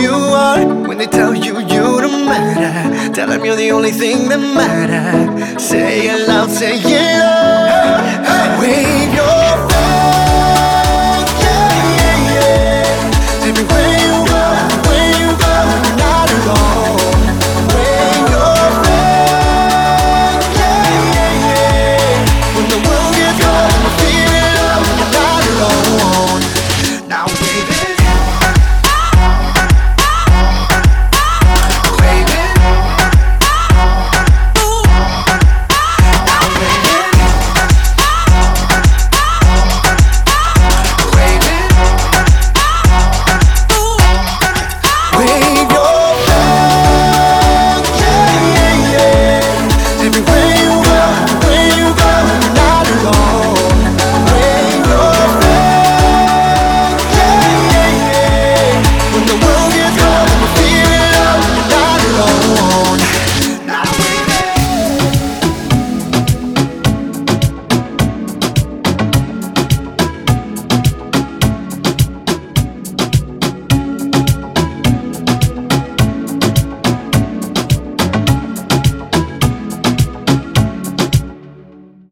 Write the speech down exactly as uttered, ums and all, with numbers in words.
you are. When they tell you you don't matter, tell them you're the only thing that matters. Say it loud, say it loud. Wait